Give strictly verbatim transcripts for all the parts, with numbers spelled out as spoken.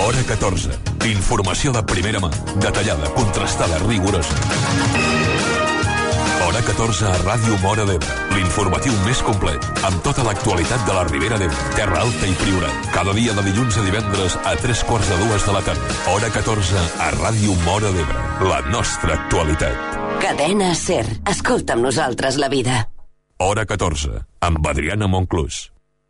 Hora catorze. Informació de primera mà, detallada, contrastada, rigorosa. Hora catorze a Ràdio Móra d'Ebre. L'informatiu més complet, amb tota l'actualitat de la Ribera d'Ebre, Terra Alta i Priorat. Cada dia de dilluns a divendres a tres quarts de dues de la tarda. Hora catorze a Ràdio Móra d'Ebre. La nostra actualitat. Cadena SER. Escolta amb nosaltres la vida. Hora catorze, amb Adriana Monclús.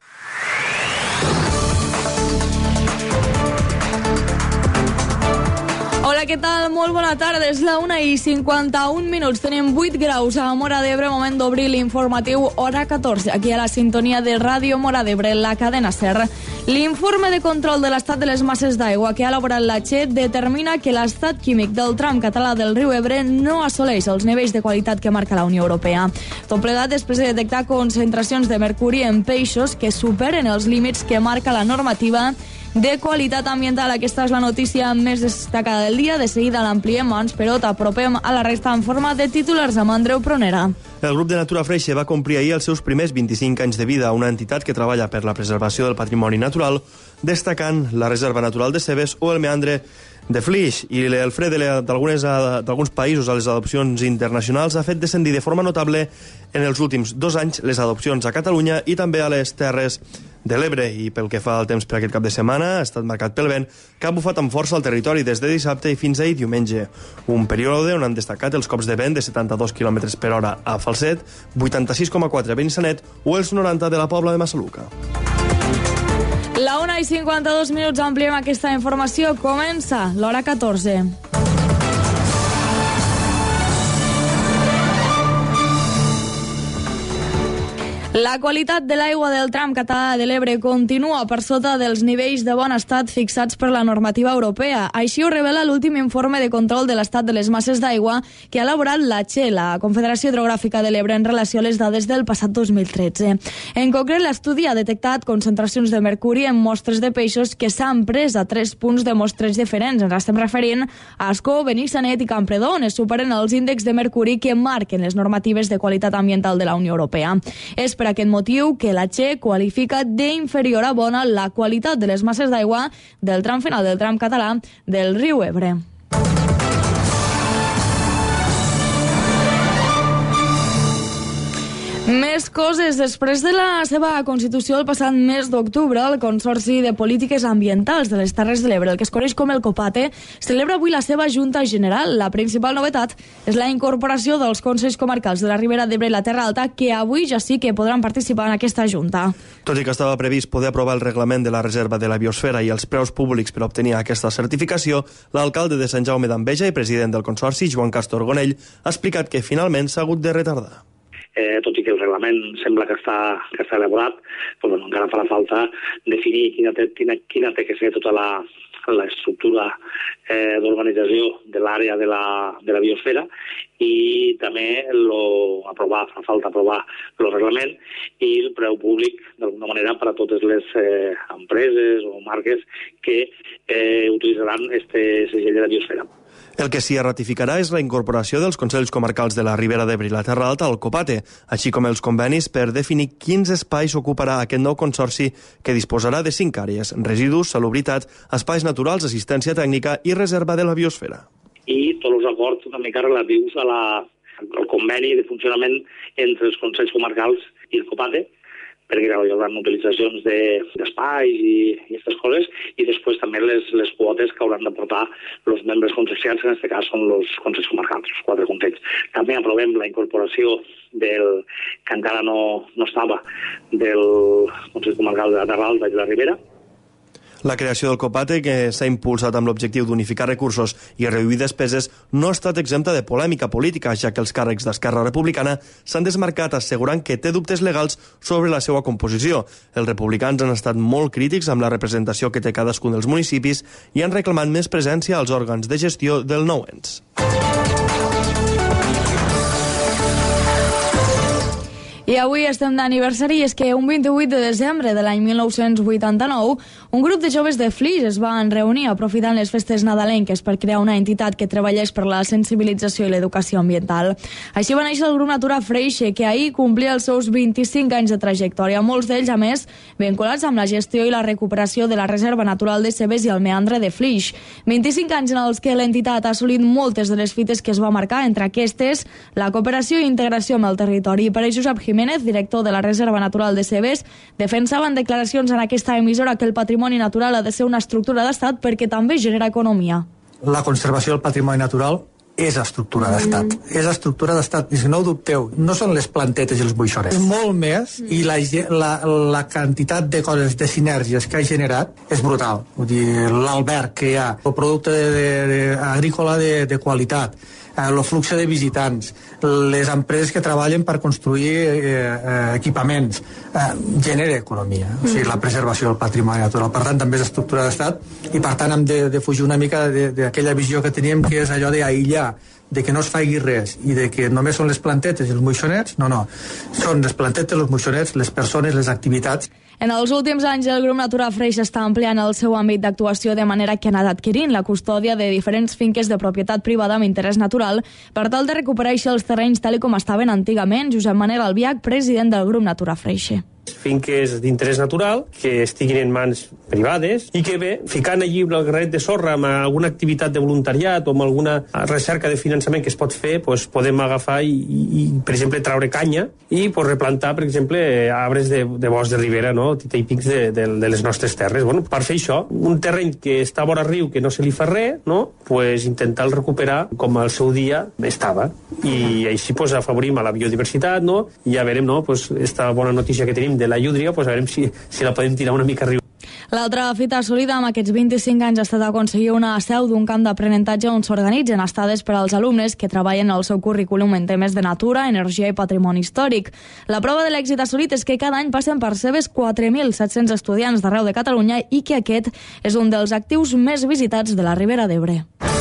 Hola, què tal? Molt bona tarda. És la una i cinquanta-un minuts. Tenim vuit graus a Móra d'Ebre. Moment d'obrir l'informatiu Hora catorze. Aquí a la sintonia de Ràdio Móra d'Ebre, la cadena SER. L'informe de control de l'estat de les masses d'aigua que ha elaborat la Che determina que l'estat químic del tram català del riu Ebre no assoleix els nivells de qualitat que marca la Unió Europea. Tot plegat després de detectar concentracions de mercuri en peixos que superen els límits que marca la normativa de qualitat ambiental. Aquesta és la notícia més destacada del dia. De seguida l'ampliem, abans però t'apropem a la resta en forma de titulars amb Andreu Pronera. El grup de Natura Freixe va complir ahir els seus primers vint-i-cinc anys de vida, una entitat que treballa per la preservació del patrimoni natural, destacant la Reserva Natural de Cebes o el meandre de Flix. I el fre d'alguns països a les adopcions internacionals ha fet descendir de forma notable en els últims dos anys les adopcions a Catalunya i també a les Terres de l'Ebre. I pel que fa al temps per aquest cap de setmana, ha estat marcat pel vent, que ha bufat amb força al territori des de dissabte i fins ahir diumenge. Un període on han destacat els cops de vent de setanta-dos quilòmetres per hora a Falset, vuitanta-sis coma quatre a Benissanet o els noranta de la Pobla de Massaluca. La una i cinquanta-dos minuts, ampliem aquesta informació. Comença l'Hora catorze. La qualitat de l'aigua del tram català de l'Ebre continua per sota dels nivells de bon estat fixats per la normativa europea. Així ho revela l'últim informe de control de l'estat de les masses d'aigua que ha elaborat la Che, la Confederació Hidrogràfica de l'Ebre, en relació a les dades del passat dos mil tretze. En concret, l'estudi ha detectat concentracions de mercuri en mostres de peixos que s'han pres a tres punts de mostreig diferents. Ens estem referint a Ascó, Benissanet i Campredó, on es superen els índexs de mercuri que marquen les normatives de qualitat ambiental de la Unió Europea. És per aquest motiu que la Che qualifica d'inferior a bona la qualitat de les masses d'aigua del tram final del tram català del riu Ebre. Més coses. Després de la seva constitució el passat mes d'octubre, el Consorci de Polítiques Ambientals de les Terres de l'Ebre, el que es coneix com el COPATE, celebra avui la seva Junta General. La principal novetat és la incorporació dels Consells Comarcals de la Ribera d'Ebre i la Terra Alta, que avui ja sí que podran participar en aquesta Junta. Tot i que estava previst poder aprovar el reglament de la Reserva de la Biosfera i els preus públics per obtenir aquesta certificació, l'alcalde de Sant Jaume d'Enveja i president del Consorci, Joan Castor Gonell, ha explicat que finalment s'ha hagut de retardar. Eh, tot i que el reglament sembla que està, que està elaborat, però bueno, encara farà falta definir quina té, quina, quina té que ser tota la, l'estructura eh, d'organització de l'àrea de la, de la biosfera i també lo, aprovar, fa falta aprovar el reglament i el preu públic d'alguna manera per a totes les eh, empreses o marques que eh, utilitzaran este segell de la biosfera. El que s'hi ratificarà és la incorporació dels Consells Comarcals de la Ribera d'Ebre i la Terra Alta al COPATE, així com els convenis per definir quins espais ocuparà aquest nou consorci que disposarà de cinc àrees: residus, salubritat, espais naturals, assistència tècnica i reserva de la biosfera. I tots els acords una mica relatius a la, al conveni de funcionament entre els Consells Comarcals i el COPATE, perquè hi haurà utilitzacions d'espais de, i aquestes coses, i després també les, les quotes que hauran d'aportar els membres consorciats, en aquest cas són els consells comarcals, els quatre consells. També aprovem la incorporació del, que encara no, no estava, del Consell Comarcal de la Terra Alta i de la Ribera. La creació del COPATE, que s'ha impulsat amb l'objectiu d'unificar recursos i reduir despeses, no ha estat exempta de polèmica política, ja que els càrrecs d'Esquerra Republicana s'han desmarcat assegurant que té dubtes legals sobre la seva composició. Els republicans han estat molt crítics amb la representació que té cadascun dels municipis i han reclamat més presència als òrgans de gestió del nou ens. I avui estem d'aniversari, és que un vint-i-vuit de desembre de l'any mil nou-cents vuitanta-nou un grup de joves de Flix es van reunir aprofitant les festes nadalenques per crear una entitat que treballés per la sensibilització i l'educació ambiental. Així va néixer el grup Natura Freixe, que ahir complia els seus vint-i-cinc anys de trajectòria, molts d'ells, a més, vinculats amb la gestió i la recuperació de la Reserva Natural de Cebes i el meandre de Flix. vint-i-cinc anys en els que l'entitat ha assolit moltes de les fites que es va marcar, entre aquestes la cooperació i integració amb el territori. Per a Josep Jiménez, director de la Reserva Natural de Cebes, defensava en declaracions en aquesta emissora que el patrimoni natural ha de ser una estructura d'estat perquè també genera economia. La conservació del patrimoni natural és estructura d'estat. Mm. És estructura d'estat. I si no ho dubteu, no són les plantetes i els buixorets. És molt més, mm. i la, la, la quantitat de coses, de sinergies que ha generat és brutal. Vull dir, l'alberg que hi ha, el producte de, de, de, agrícola de, de qualitat, el flux de visitants, les empreses que treballen per construir eh, eh, equipaments, eh, genera economia, o sigui, la preservació del patrimoni natural. Per tant, també és estructura d'estat i, per tant, hem de, de fugir una mica d'aquella visió que teníem, que és allò d'aïllar, de que no es faci res i de que només són les plantetes i els moixonets. No, no. Són les plantetes, els moixonets, les persones, les activitats. En els últims anys, el grup Natura Freixe està ampliant el seu àmbit d'actuació de manera que ha anat adquirint la custòdia de diferents finques de propietat privada amb interès natural per tal de recuperar així els terrenys tal com estaven antigament. Josep Manel Albiach, president del grup Natura Freixe. Finques d'interès natural que estiguin en mans privades i que, bé, ficant allí el granet de sorra amb alguna activitat de voluntariat o amb alguna recerca de finançament que es pot fer, pues, podem agafar i, i, per exemple, traure canya i pues, replantar, per exemple, arbres de, de bosc de ribera, no? Típics de, de, de les nostres terres. Bueno, per fer això, un terreny que està a vora riu, que no se li fa res, no? Pues, intentar recuperar com al seu dia estava. I així pues, afavorim a la biodiversitat, no? I ja veurem, no? Pues, esta bona notícia que tenim de la llúdria, pues, a veure si, si la podem tirar una mica a riu. L'altra fita assolida amb aquests vint-i-cinc anys ha estat aconseguir una seu d'un camp d'aprenentatge on s'organitzen estades per als alumnes que treballen el seu currículum en temes de natura, energia i patrimoni històric. La prova de l'èxit assolit és que cada any passen per Cebes quatre mil set-cents estudiants d'arreu de Catalunya i que aquest és un dels actius més visitats de la Ribera d'Ebre.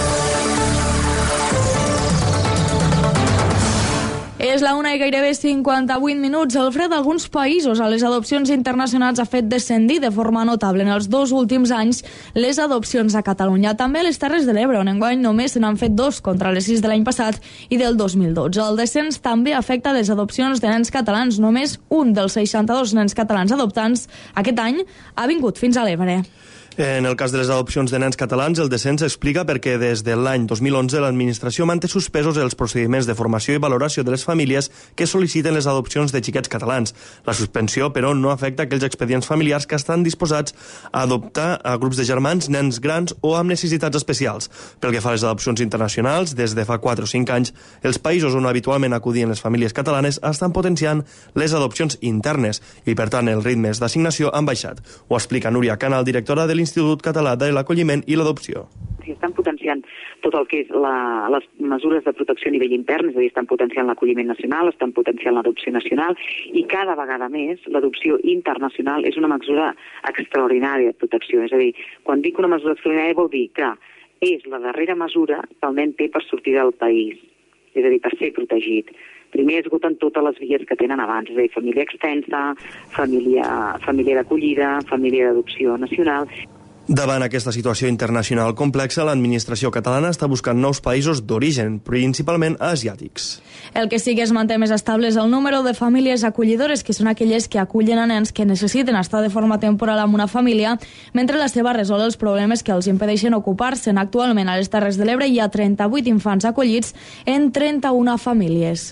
És la una i gairebé cinquanta-vuit minuts. El fred d'alguns països a les adopcions internacionals ha fet descendir de forma notable en els dos últims anys les adopcions a Catalunya. També a les Terres de l'Ebre, on enguany només se n'han fet dos contra les sis de l'any passat i del dos mil dotze. El descens també afecta les adopcions de nens catalans. Només un dels seixanta-dos nens catalans adoptants aquest any ha vingut fins a l'Ebre. En el cas de les adopcions de nens catalans, el descens s'explica perquè des de l'any dos mil onze l'administració manté suspesos els procediments de formació i valoració de les famílies que sol·liciten les adopcions de xiquets catalans. La suspensió, però, no afecta aquells expedients familiars que estan disposats a adoptar a grups de germans, nens grans o amb necessitats especials. Pel que fa a les adopcions internacionals, des de fa quatre o cinc anys, els països on habitualment acudien les famílies catalanes estan potenciant les adopcions internes i, per tant, els ritmes d'assignació han baixat. Ho explica Núria Canal, directora de l'Institut Català de l'Acolliment i l'Adopció. Si estan potenciant tot el que és la, les mesures de protecció a nivell intern, és a dir, estan potenciant l'acolliment nacional, estan potenciant l'adopció nacional i cada vegada més l'adopció internacional és una mesura extraordinària de protecció. És a dir, quan dic una mesura extraordinària vol dir que és la darrera mesura que el nen té per sortir del país, és a dir, per ser protegit. Primer esgoten totes les vies que tenen abans, és a dir, família extensa, família, família d'acollida, família d'adopció nacional. Davant aquesta situació internacional complexa, l'administració catalana està buscant nous països d'origen, principalment asiàtics. El que sí que es manté més estable és el número de famílies acollidores, que són aquelles que acullen a nens que necessiten estar de forma temporal amb una família, mentre la seva resol els problemes que els impedeixen ocupar-se'n. Actualment a les Terres de l'Ebre hi ha trenta-vuit infants acollits en trenta-una famílies.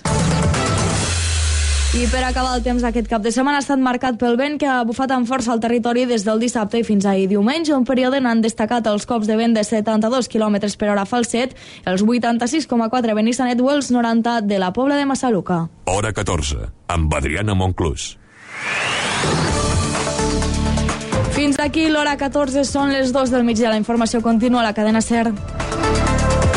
I per acabar, el temps d'aquest cap de setmana ha estat marcat pel vent que ha bufat amb força al territori des del dissabte i fins ahir diumenge. Un període n'han destacat els cops de vent de setanta-dos quilòmetres per hora a Falset, els vuitanta-sis coma quatre Benissanet o els noranta de la Pobla de Massaluca. Hora catorze, amb Adriana Monclús. Fins aquí l'hora catorze, són les dos del migdia. La informació continua a la cadena SER.